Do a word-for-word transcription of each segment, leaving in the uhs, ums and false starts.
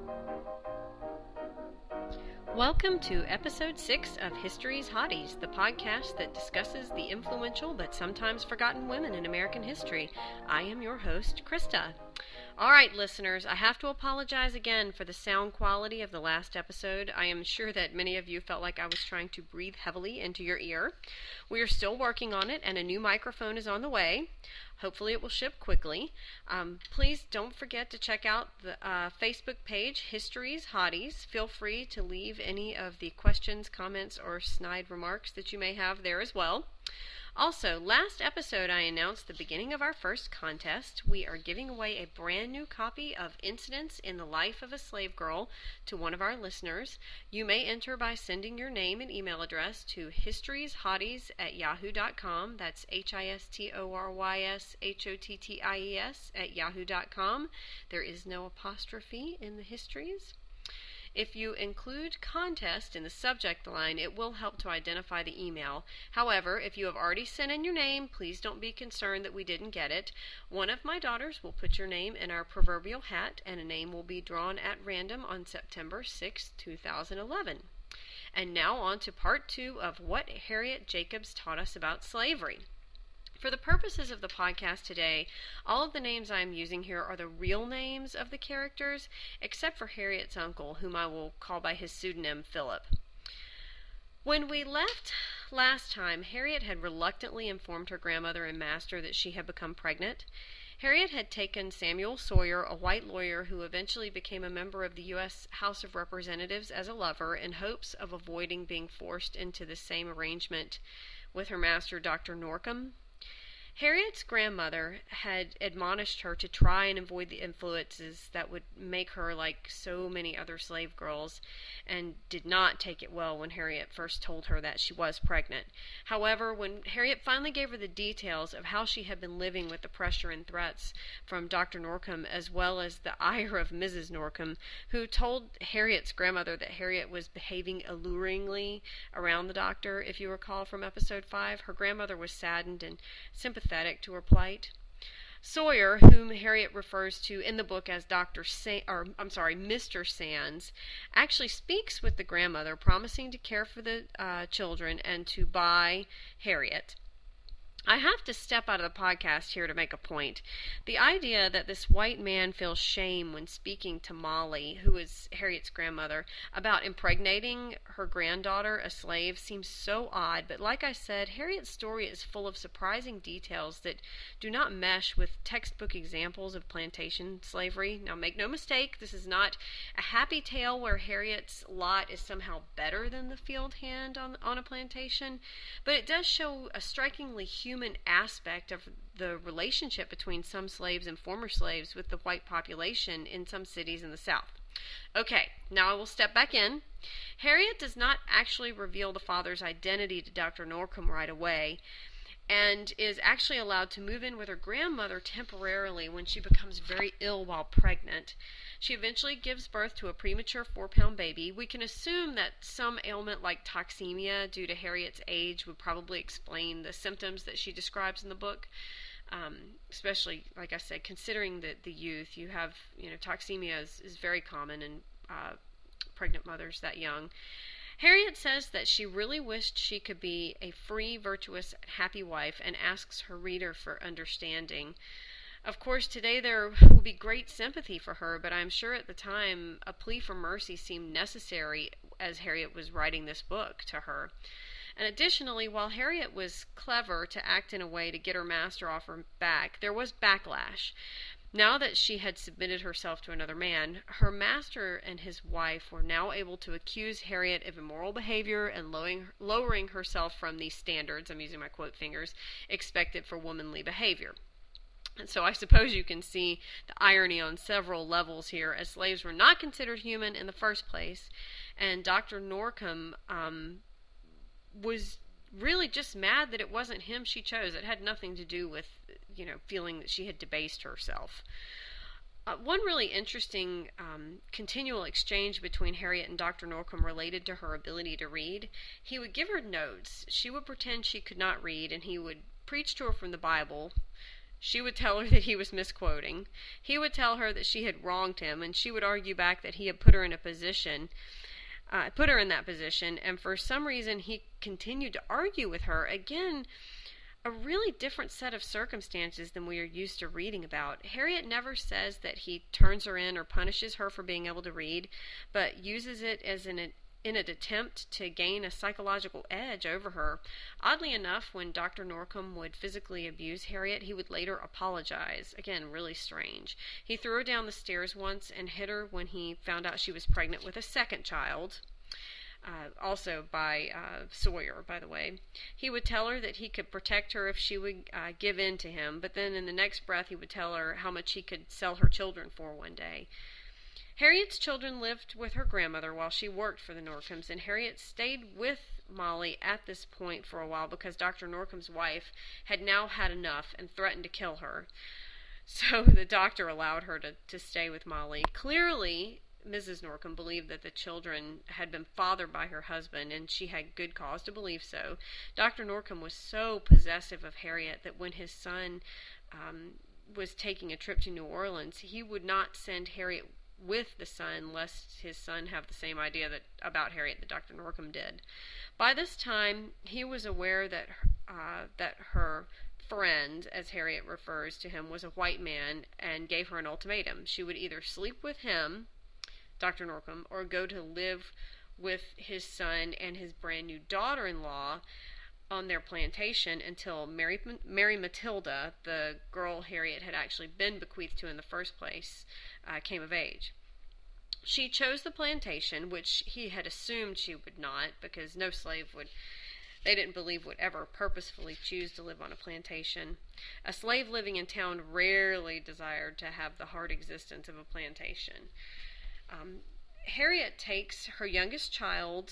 Welcome to episode six of History's Hotties, the podcast that discusses the influential but sometimes forgotten women in American history. I am your host, Krista. All right, listeners, I have to apologize again for the sound quality of the last episode. I am sure that many of you felt like I was trying to breathe heavily into your ear. We are still working on it, and a new microphone is on the way. Hopefully it will ship quickly. Um, please don't forget to check out the uh, Facebook page, History's Hotties. Feel free to leave any of the questions, comments, or snide remarks that you may have there as well. Also, last episode I announced the beginning of our first contest. We are giving away a brand new copy of Incidents in the Life of a Slave Girl to one of our listeners. You may enter by sending your name and email address to historieshotties at yahoo dot com. That's H I S T O R Y S H O T T I E S at yahoo dot com. There is no apostrophe in the histories. If you include contest in the subject line, it will help to identify the email. However, if you have already sent in your name, please don't be concerned that we didn't get it. One of my daughters will put your name in our proverbial hat, and a name will be drawn at random on September sixth, two thousand eleven. And now on to part two of what Harriet Jacobs taught us about slavery. For the purposes of the podcast today, all of the names I am using here are the real names of the characters, except for Harriet's uncle, whom I will call by his pseudonym Philip. When we left last time, Harriet had reluctantly informed her grandmother and master that she had become pregnant. Harriet had taken Samuel Sawyer, a white lawyer who eventually became a member of the U S House of Representatives, as a lover in hopes of avoiding being forced into the same arrangement with her master, Doctor Norcom. Harriet's grandmother had admonished her to try and avoid the influences that would make her like so many other slave girls, and did not take it well when Harriet first told her that she was pregnant. However, when Harriet finally gave her the details of how she had been living with the pressure and threats from Doctor Norcom, as well as the ire of Missus Norcom, who told Harriet's grandmother that Harriet was behaving alluringly around the doctor, if you recall from episode five, her grandmother was saddened and sympathetic to her plight. Sawyer, whom Harriet refers to in the book as Doctor Sa- or I'm sorry, Mister Sands, actually speaks with the grandmother, promising to care for the uh, children and to buy Harriet. I have to step out of the podcast here to make a point. The idea that this white man feels shame when speaking to Molly, who is Harriet's grandmother, about impregnating her granddaughter, a slave, seems so odd. But like I said, Harriet's story is full of surprising details that do not mesh with textbook examples of plantation slavery. Now, make no mistake, this is not a happy tale where Harriet's lot is somehow better than the field hand on, on a plantation, but it does show a strikingly human human aspect of the relationship between some slaves and former slaves with the white population in some cities in the South. Okay, now I will step back in. Harriet does not actually reveal the father's identity to Doctor Norcom right away, and is actually allowed to move in with her grandmother temporarily when she becomes very ill while pregnant. She eventually gives birth to a premature four-pound baby. We can assume that some ailment like toxemia due to Harriet's age would probably explain the symptoms that she describes in the book, um, especially, like I said, considering the, the youth. You have, you know, toxemia is, is very common in uh, pregnant mothers that young. Harriet says that she really wished she could be a free, virtuous, happy wife, and asks her reader for understanding. Of course, today there will be great sympathy for her, but I'm sure at the time a plea for mercy seemed necessary as Harriet was writing this book to her. And additionally, while Harriet was clever to act in a way to get her master off her back, there was backlash. Now that she had submitted herself to another man, her master and his wife were now able to accuse Harriet of immoral behavior and lowering, lowering herself from the standards, I'm using my quote fingers, expected for womanly behavior. And so I suppose you can see the irony on several levels here, as slaves were not considered human in the first place, and Doctor Norcom um, was really just mad that it wasn't him she chose. It had nothing to do with, you know, feeling that she had debased herself. Uh, one really interesting um, continual exchange between Harriet and Doctor Norcom related to her ability to read. He would give her notes. She would pretend she could not read, and he would preach to her from the Bible, She would tell her that he was misquoting. He would tell her that she had wronged him, and she would argue back that he had put her in a position, uh, put her in that position, and for some reason he continued to argue with her. Again, a really different set of circumstances than we are used to reading about. Harriet never says that he turns her in or punishes her for being able to read, but uses it as an in an attempt to gain a psychological edge over her. Oddly enough, when Doctor Norcom would physically abuse Harriet, he would later apologize. Again, really strange. He threw her down the stairs once and hit her when he found out she was pregnant with a second child. Uh, also by uh, Sawyer, by the way. He would tell her that he could protect her if she would uh, give in to him, but then in the next breath he would tell her how much he could sell her children for one day. Harriet's children lived with her grandmother while she worked for the Norcoms, and Harriet stayed with Molly at this point for a while because Doctor Norcom's wife had now had enough and threatened to kill her. So the doctor allowed her to, to stay with Molly. Clearly, Missus Norcom believed that the children had been fathered by her husband, and she had good cause to believe so. Doctor Norcom was so possessive of Harriet that when his son um, was taking a trip to New Orleans, he would not send Harriet with the son, lest his son have the same idea that about Harriet that Doctor Norcom did. By this time, he was aware that uh, that her friend, as Harriet refers to him, was a white man, and gave her an ultimatum. She would either sleep with him, Doctor Norcom, or go to live with his son and his brand new daughter-in-law on their plantation until Mary, Mary Matilda, the girl Harriet had actually been bequeathed to in the first place, uh, came of age. She chose the plantation, which he had assumed she would not, because no slave would, they didn't believe, would ever purposefully choose to live on a plantation. A slave living in town rarely desired to have the hard existence of a plantation. Um, Harriet takes her youngest child,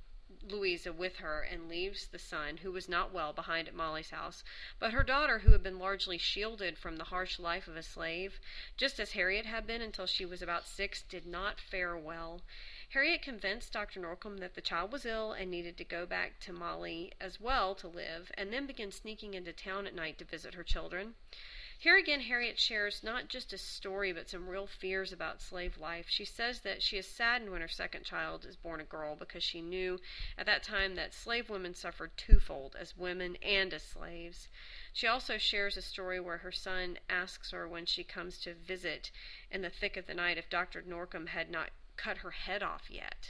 Louisa, with her and leaves the son, who was not well, behind at Molly's house. But her daughter, who had been largely shielded from the harsh life of a slave, just as Harriet had been until she was about six, did not fare well. Harriet convinced Doctor Norcom that the child was ill and needed to go back to Molly as well to live, and then began sneaking into town at night to visit her children. Here again, Harriet shares not just a story, but some real fears about slave life. She says that she is saddened when her second child is born a girl, because she knew at that time that slave women suffered twofold, as women and as slaves. She also shares a story where her son asks her when she comes to visit in the thick of the night if Doctor Norcom had not cut her head off yet.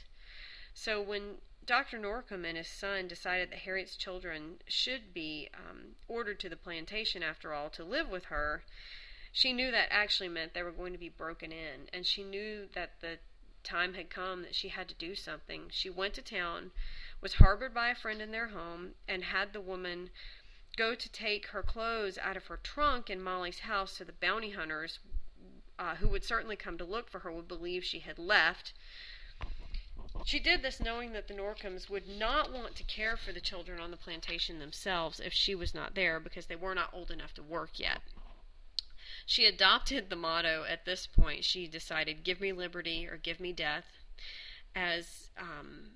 So when Doctor Norcom and his son decided that Harriet's children should be um, ordered to the plantation, after all, to live with her, she knew that actually meant they were going to be broken in, and she knew that the time had come that she had to do something. She went to town, was harbored by a friend in their home, and had the woman go to take her clothes out of her trunk in Molly's house, so the bounty hunters, uh, who would certainly come to look for her, would believe she had left. She did this knowing that the Norcoms would not want to care for the children on the plantation themselves if she was not there, because they were not old enough to work yet. She adopted the motto at this point. She decided, give me liberty or give me death, as um,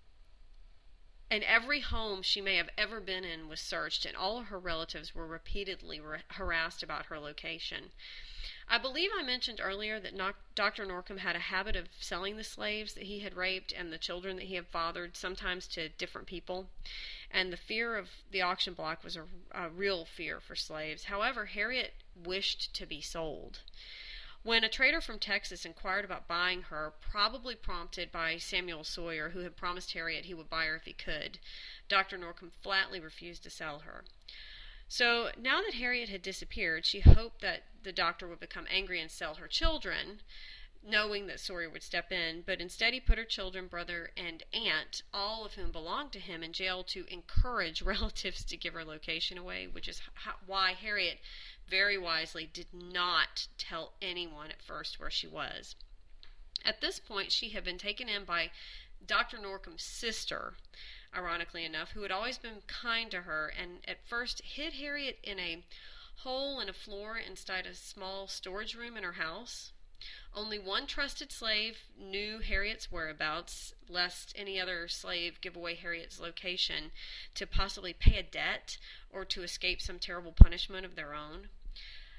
and every home she may have ever been in was searched, and all of her relatives were repeatedly ra- harassed about her location. I believe I mentioned earlier that Doctor Norcom had a habit of selling the slaves that he had raped and the children that he had fathered, sometimes to different people, and the fear of the auction block was a, a real fear for slaves. However, Harriet wished to be sold. When a trader from Texas inquired about buying her, probably prompted by Samuel Sawyer, who had promised Harriet he would buy her if he could, Doctor Norcom flatly refused to sell her. So now that Harriet had disappeared, she hoped that the doctor would become angry and sell her children, knowing that Sawyer would step in, but instead he put her children, brother, and aunt, all of whom belonged to him, in jail to encourage relatives to give her location away, which is how, why Harriet very wisely did not tell anyone at first where she was. At this point, she had been taken in by Doctor Norcom's sister, ironically enough, who had always been kind to her, and at first hid Harriet in a hole in a floor inside a small storage room in her house. Only one trusted slave knew Harriet's whereabouts, lest any other slave give away Harriet's location to possibly pay a debt or to escape some terrible punishment of their own.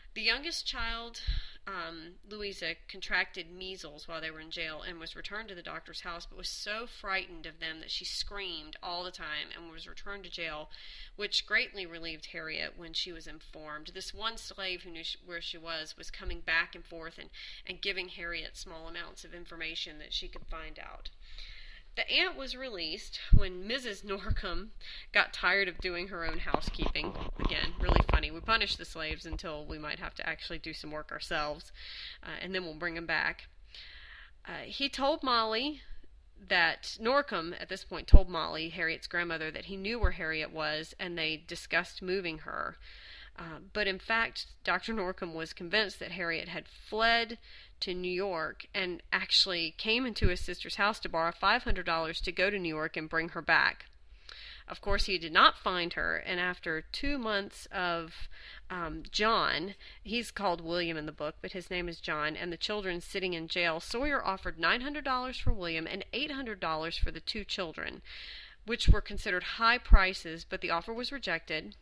The youngest child, um, Louisa, contracted measles while they were in jail and was returned to the doctor's house, but was so frightened of them that she screamed all the time and was returned to jail, which greatly relieved Harriet when she was informed. This one slave who knew sh- where she was was coming back and forth and, and giving Harriet small amounts of information that she could find out. The aunt was released when Missus Norcom got tired of doing her own housekeeping. Again, really funny. We punish the slaves until we might have to actually do some work ourselves, uh, and then we'll bring them back. Uh, he told Molly that Norcom, at this point, told Molly, Harriet's grandmother, that he knew where Harriet was, and they discussed moving her. Uh, but in fact, Doctor Norcom was convinced that Harriet had fled to New York and actually came into his sister's house to borrow five hundred dollars to go to New York and bring her back. Of course, he did not find her, and after two months of um, John, he's called William in the book, but his name is John, and the children sitting in jail, Sawyer offered nine hundred dollars for William and eight hundred dollars for the two children, which were considered high prices, but the offer was rejected.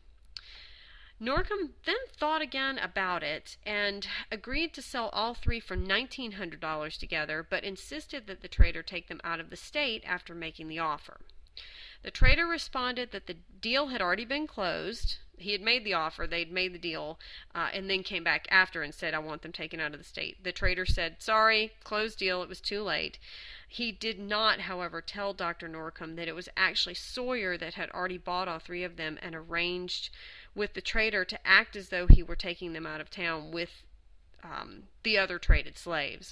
Norcom then thought again about it and agreed to sell all three for nineteen hundred dollars together, but insisted that the trader take them out of the state after making the offer. The trader responded that the deal had already been closed. He had made the offer, they'd made the deal, uh, and then came back after and said, I want them taken out of the state. The trader said, sorry, closed deal, it was too late. He did not, however, tell Doctor Norcom that it was actually Sawyer that had already bought all three of them and arranged with the trader to act as though he were taking them out of town with um, the other traded slaves.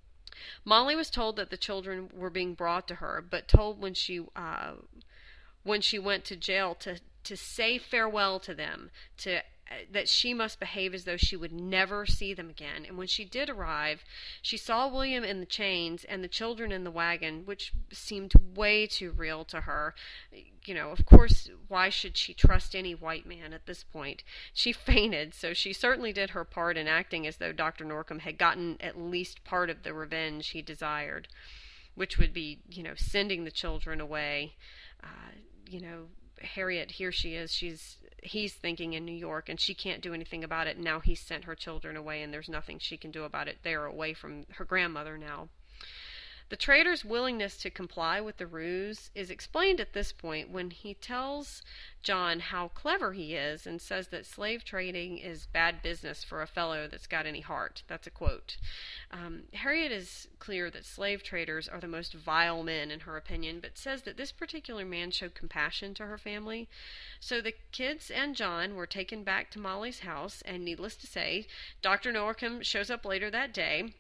Molly was told that the children were being brought to her, but told when she uh, when she went to jail to to say farewell to them, to that she must behave as though she would never see them again. And when she did arrive, she saw William in the chains and the children in the wagon, which seemed way too real to her. You know, of course, why should she trust any white man at this point? She fainted, so she certainly did her part in acting as though Doctor Norcom had gotten at least part of the revenge he desired, which would be, you know, sending the children away. Uh, you know, Harriet, here she is, she's he's thinking in New York, and she can't do anything about it. Now he's sent her children away, and there's nothing she can do about it. They are away from her grandmother now. The trader's willingness to comply with the ruse is explained at this point when he tells John how clever he is and says that slave trading is bad business for a fellow that's got any heart. That's a quote. Um, Harriet is clear that slave traders are the most vile men in her opinion, but says that this particular man showed compassion to her family. So the kids and John were taken back to Molly's house, and needless to say, Doctor Norcom shows up later that day.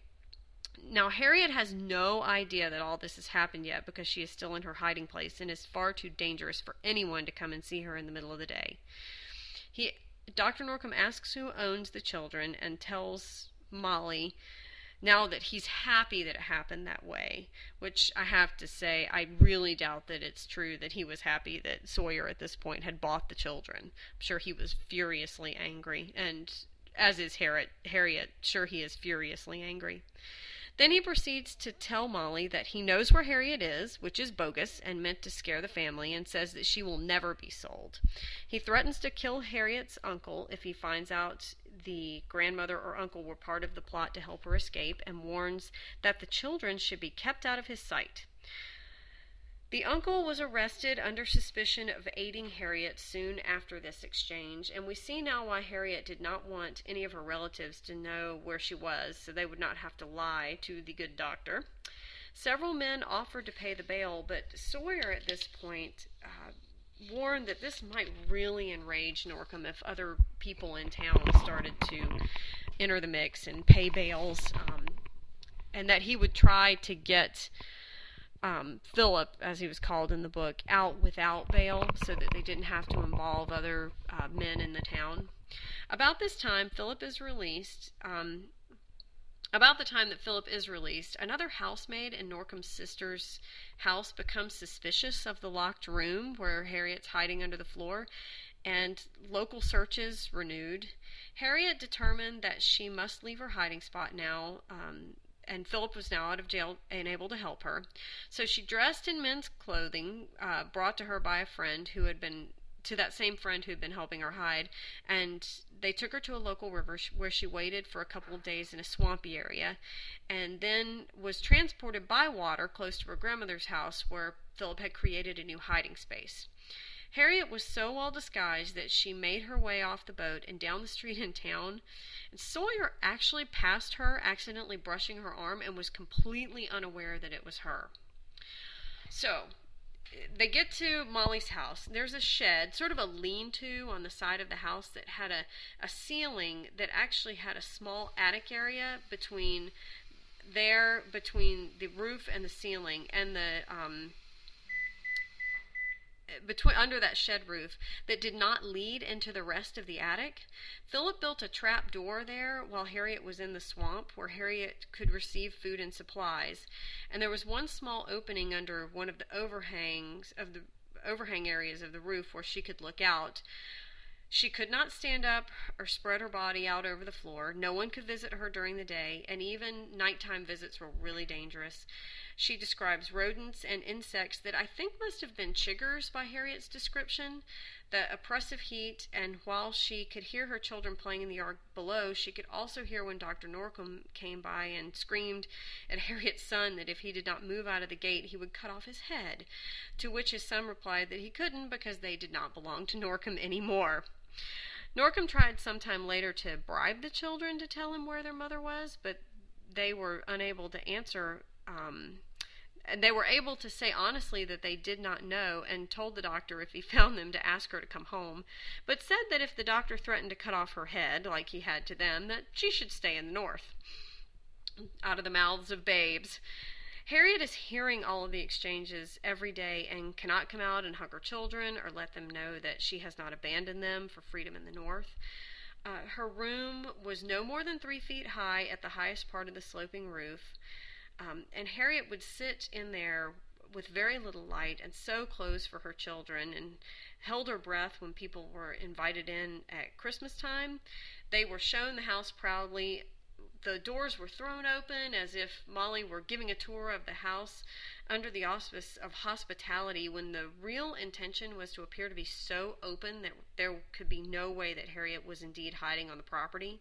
Now, Harriet has no idea that all this has happened yet because she is still in her hiding place and is far too dangerous for anyone to come and see her in the middle of the day. He, Doctor Norcom asks who owns the children and tells Molly now that he's happy that it happened that way, which I have to say, I really doubt that it's true that he was happy that Sawyer at this point had bought the children. I'm sure he was furiously angry, and as is Harriet, Harriet, sure he is furiously angry. Then he proceeds to tell Molly that he knows where Harriet is, which is bogus and meant to scare the family, and says that she will never be sold. He threatens to kill Harriet's uncle if he finds out the grandmother or uncle were part of the plot to help her escape, and warns that the children should be kept out of his sight. The uncle was arrested under suspicion of aiding Harriet soon after this exchange, and we see now why Harriet did not want any of her relatives to know where she was, so they would not have to lie to the good doctor. Several men offered to pay the bail, but Sawyer at this point uh, warned that this might really enrage Norcom if other people in town started to enter the mix and pay bails, um, and that he would try to get Um, Philip, as he was called in the book, out without bail so that they didn't have to involve other uh, men in the town. About this time, Philip is released. Um, about the time that Philip is released, another housemaid in Norcom's sister's house becomes suspicious of the locked room where Harriet's hiding under the floor, and local searches renewed. Harriet determined that she must leave her hiding spot now, um, and Philip was now out of jail and able to help her. So she dressed in men's clothing, uh, brought to her by a friend who had been, to that same friend who had been helping her hide, and they took her to a local river where she waited for a couple of days in a swampy area, and then was transported by water close to her grandmother's house, where Philip had created a new hiding space. Harriet was so well disguised that she made her way off the boat and down the street in town, and Sawyer actually passed her, accidentally brushing her arm, and was completely unaware that it was her. So, they get to Molly's house. There's a shed, sort of a lean-to on the side of the house that had a, a ceiling that actually had a small attic area between there, between the roof and the ceiling, and the um, between under that shed roof that did not lead into the rest of the attic. Philip built a trap door there while Harriet was in the swamp, where Harriet could receive food and supplies. And there was one small opening under one of the overhangs of the overhang areas of the roof where she could look out. She could not stand up or spread her body out over the floor. No one could visit her during the day, and even nighttime visits were really dangerous. She describes rodents and insects that I think must have been chiggers by Harriet's description, the oppressive heat, and while she could hear her children playing in the yard below, she could also hear when Doctor Norcom came by and screamed at Harriet's son that if he did not move out of the gate, he would cut off his head, to which his son replied that he couldn't because they did not belong to Norcom anymore. Norcom tried sometime later to bribe the children to tell him where their mother was, but they were unable to answer. Um, they were able to say honestly that they did not know, and told the doctor if he found them to ask her to come home, but said that if the doctor threatened to cut off her head, like he had to them, that she should stay in the north. Out of the mouths of babes. Harriet is hearing all of the exchanges every day and cannot come out and hug her children or let them know that she has not abandoned them for freedom in the north. Uh, her room was no more than three feet high at the highest part of the sloping roof, um, and Harriet would sit in there with very little light and sew clothes for her children, and held her breath when people were invited in at Christmas time. They were shown the house proudly. The doors were thrown open as if Molly were giving a tour of the house under the auspice of hospitality, when the real intention was to appear to be so open that there could be no way that Harriet was indeed hiding on the property.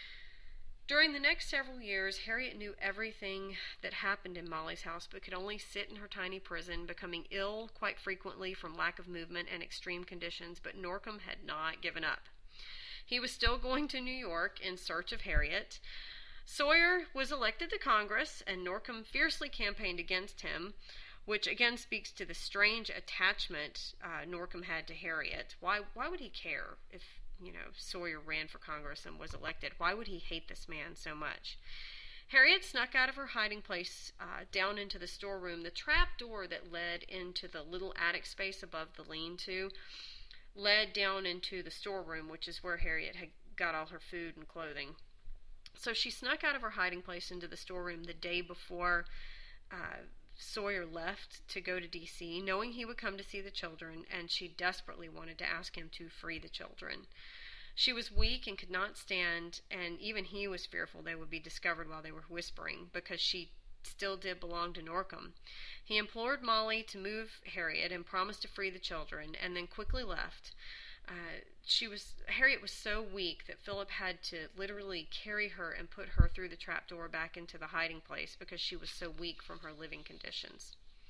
During the next several years, Harriet knew everything that happened in Molly's house, but could only sit in her tiny prison, becoming ill quite frequently from lack of movement and extreme conditions, but Norcom had not given up. He was still going to New York in search of Harriet. Sawyer was elected to Congress, and Norcom fiercely campaigned against him, which again speaks to the strange attachment uh, Norcom had to Harriet. Why, why would he care if, you know, Sawyer ran for Congress and was elected? Why would he hate this man so much? Harriet snuck out of her hiding place uh, down into the storeroom. The trap door that led into the little attic space above the lean-to led down into the storeroom, which is where Harriet had got all her food and clothing. So she snuck out of her hiding place into the storeroom the day before uh, Sawyer left to go to D C, knowing he would come to see the children, and she desperately wanted to ask him to free the children. She was weak and could not stand, and even he was fearful they would be discovered while they were whispering, because she still did belong to Norcom. He implored Molly to move Harriet and promised to free the children, and then quickly left. Uh, she was Harriet was so weak that Philip had to literally carry her and put her through the trapdoor back into the hiding place because she was so weak from her living conditions.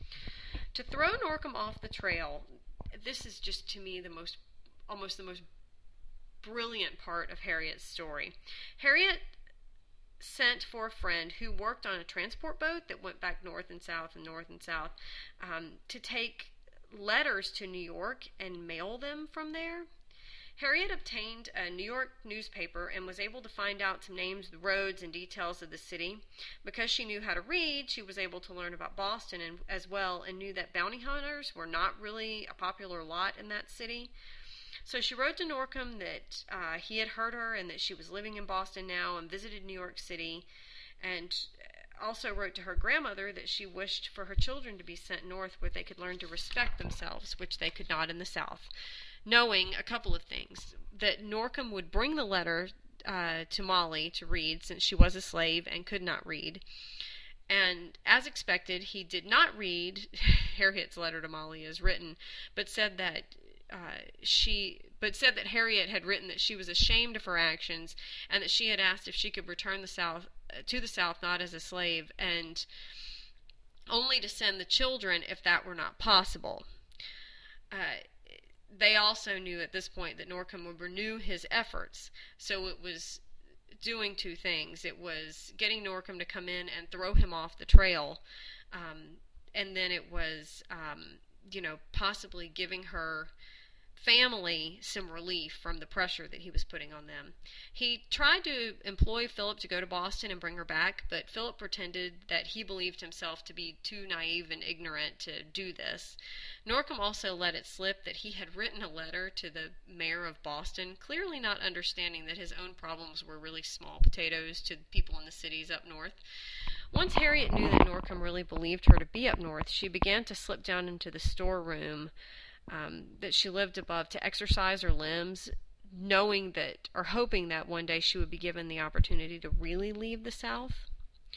To throw Norcom off the trail, this is just to me the most, almost the most brilliant part of Harriet's story. Harriet sent for a friend who worked on a transport boat that went back north and south and north and south um, to take letters to New York and mail them from there. Harriet obtained a New York newspaper and was able to find out some names, the roads, and details of the city. Because she knew how to read, she was able to learn about Boston and, as well, and knew that bounty hunters were not really a popular lot in that city. So she wrote to Norcom that uh, he had heard her and that she was living in Boston now and visited New York City, and also wrote to her grandmother that she wished for her children to be sent north where they could learn to respect themselves, which they could not in the South, knowing a couple of things: that Norcom would bring the letter uh, to Molly to read, since she was a slave and could not read. And as expected, he did not read Harriet's letter to Molly as written, but said that uh, she, but but said that Harriet had written that she was ashamed of her actions and that she had asked if she could return the South uh, to the South not as a slave, and only to send the children if that were not possible. Uh, they also knew at this point that Norcom would renew his efforts, so it was doing two things. It was getting Norcom to come in and throw him off the trail, um, and then it was, um, you know, possibly giving her family some relief from the pressure that he was putting on them. He tried to employ Philip to go to Boston and bring her back, but Philip pretended that he believed himself to be too naive and ignorant to do this. Norcom also let it slip that he had written a letter to the mayor of Boston, clearly not understanding that his own problems were really small potatoes to people in the cities up north. Once Harriet knew that Norcom really believed her to be up north, she began to slip down into the storeroom Um, that she lived above to exercise her limbs, knowing that, or hoping that one day she would be given the opportunity to really leave the South.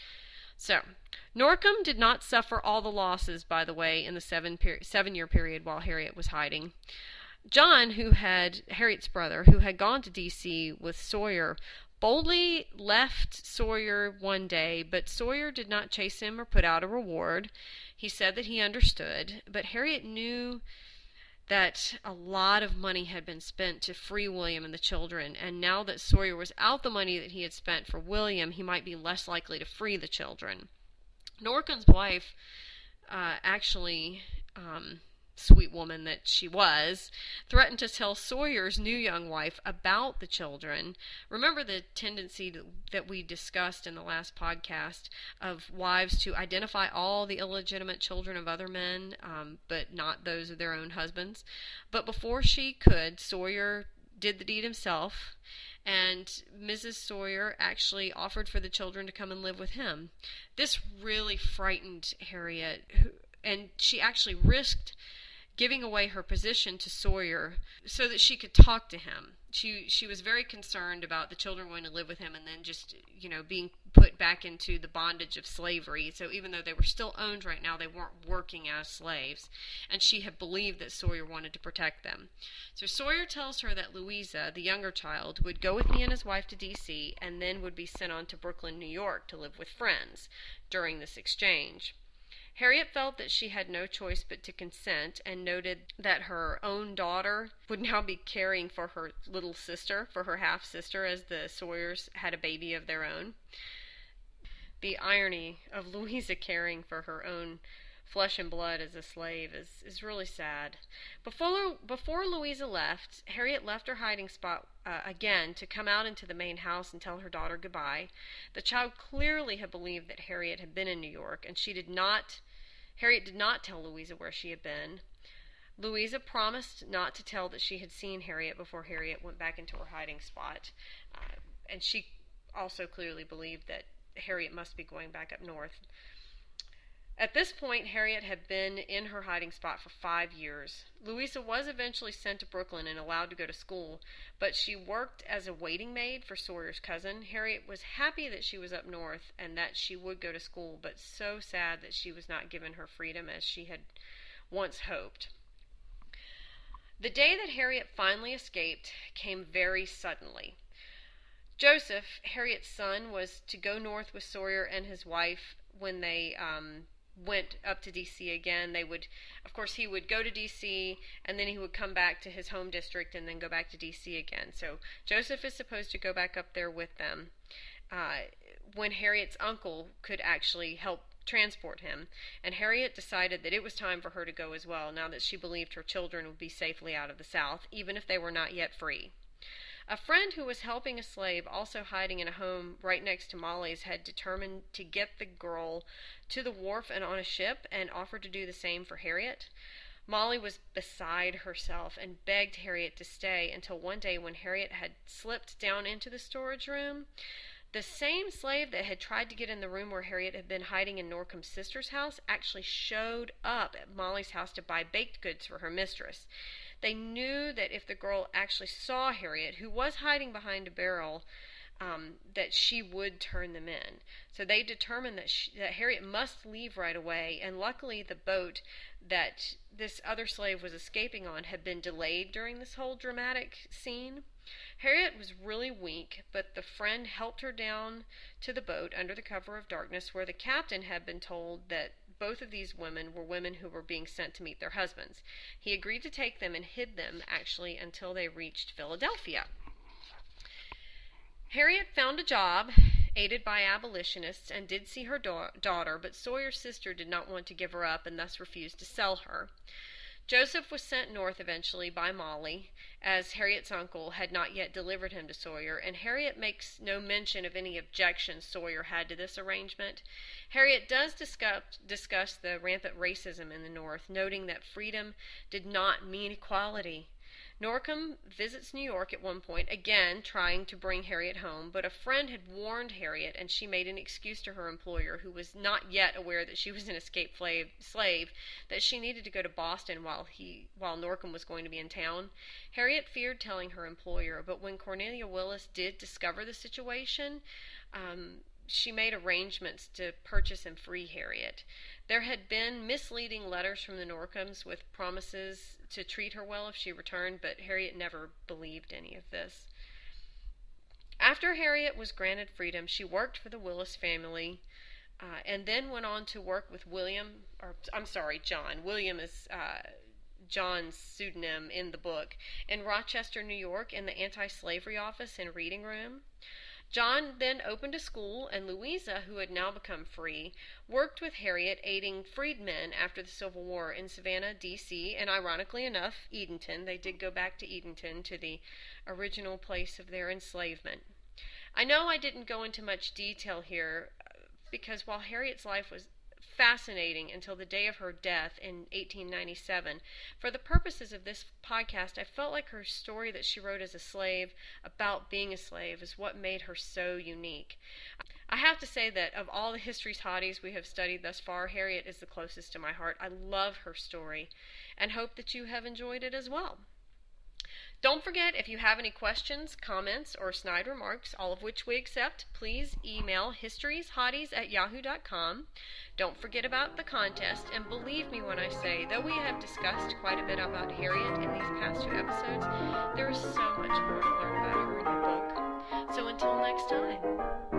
So, Norcom did not suffer all the losses, by the way, in the seven peri- seven-year period while Harriet was hiding. John, who had, Harriet's brother, who had gone to D C with Sawyer, boldly left Sawyer one day, but Sawyer did not chase him or put out a reward. He said that he understood, but Harriet knew that a lot of money had been spent to free William and the children, and now that Sawyer was out the money that he had spent for William, he might be less likely to free the children. Norcom's wife uh, actually, um, sweet woman that she was, threatened to tell Sawyer's new young wife about the children. Remember the tendency to, that we discussed in the last podcast of wives to identify all the illegitimate children of other men, um, but not those of their own husbands. But before she could, Sawyer did the deed himself, and Missus Sawyer actually offered for the children to come and live with him. This really frightened Harriet, and she actually risked giving away her position to Sawyer so that she could talk to him. She she was very concerned about the children going to live with him and then just, you know, being put back into the bondage of slavery. So even though they were still owned right now, they weren't working as slaves. And she had believed that Sawyer wanted to protect them. So Sawyer tells her that Louisa, the younger child, would go with me and his wife to D C and then would be sent on to Brooklyn, New York to live with friends during this exchange. Harriet felt that she had no choice but to consent, and noted that her own daughter would now be caring for her little sister, for her half-sister, as the Sawyers had a baby of their own. The irony of Louisa caring for her own flesh and blood as a slave is, is really sad. Before, before Louisa left, Harriet left her hiding spot uh, again to come out into the main house and tell her daughter goodbye. The child clearly had believed that Harriet had been in New York, and she did not Harriet did not tell Louisa where she had been. Louisa promised not to tell that she had seen Harriet before Harriet went back into her hiding spot. Uh, and she also clearly believed that Harriet must be going back up north. At this point, Harriet had been in her hiding spot for five years. Louisa was eventually sent to Brooklyn and allowed to go to school, but she worked as a waiting maid for Sawyer's cousin. Harriet was happy that she was up north and that she would go to school, but so sad that she was not given her freedom as she had once hoped. The day that Harriet finally escaped came very suddenly. Joseph, Harriet's son, was to go north with Sawyer and his wife when they um, went up to D C again. They would, of course, he would go to D C and then he would come back to his home district and then go back to D C again. So Joseph is supposed to go back up there with them uh, when Harriet's uncle could actually help transport him. And Harriet decided that it was time for her to go as well, now that she believed her children would be safely out of the South, even if they were not yet free. A friend who was helping a slave, also hiding in a home right next to Molly's, had determined to get the girl to the wharf and on a ship and offered to do the same for Harriet. Molly was beside herself and begged Harriet to stay until one day when Harriet had slipped down into the storage room. The same slave that had tried to get in the room where Harriet had been hiding in Norcom's sister's house actually showed up at Molly's house to buy baked goods for her mistress. They knew that if the girl actually saw Harriet, who was hiding behind a barrel, um, that she would turn them in. So they determined that, she, that Harriet must leave right away, and luckily the boat that this other slave was escaping on had been delayed during this whole dramatic scene. Harriet was really weak, but the friend helped her down to the boat under the cover of darkness, where the captain had been told that both of these women were women who were being sent to meet their husbands. He agreed to take them and hid them, actually, until they reached Philadelphia. Harriet found a job, aided by abolitionists, and did see her da- daughter, but Sawyer's sister did not want to give her up and thus refused to sell her. Joseph was sent north eventually by Molly, as Harriet's uncle had not yet delivered him to Sawyer, and Harriet makes no mention of any objections Sawyer had to this arrangement. Harriet does discuss, discuss the rampant racism in the North, noting that freedom did not mean equality. Norcom visits New York at one point, again trying to bring Harriet home, but a friend had warned Harriet, and she made an excuse to her employer, who was not yet aware that she was an escaped slave, slave that she needed to go to Boston while he while Norcom was going to be in town. Harriet feared telling her employer, but when Cornelia Willis did discover the situation, um, she made arrangements to purchase and free Harriet. There had been misleading letters from the Norcoms with promises to treat her well if she returned, but Harriet never believed any of this. After Harriet was granted freedom, she worked for the Willis family, uh, and then went on to work with William, or I'm sorry, John. William is uh, John's pseudonym in the book, in Rochester, New York, in the anti-slavery office and reading room. John then opened a school, and Louisa, who had now become free, worked with Harriet, aiding freedmen after the Civil War in Savannah, D C, and ironically enough, Edenton. They did go back to Edenton, to the original place of their enslavement. I know I didn't go into much detail here, because while Harriet's life was fascinating until the day of her death in eighteen ninety-seven, for the purposes of this podcast, I felt like her story that she wrote as a slave about being a slave is what made her so unique. I have to say that of all the History's Hotties we have studied thus far, Harriet is the closest to my heart. I love her story and hope that you have enjoyed it as well. Don't forget, if you have any questions, comments, or snide remarks, all of which we accept, please email historieshotties at yahoo dot com. Don't forget about the contest, and believe me when I say, though we have discussed quite a bit about Harriet in these past two episodes, there is so much more to learn about her in the book. So until next time.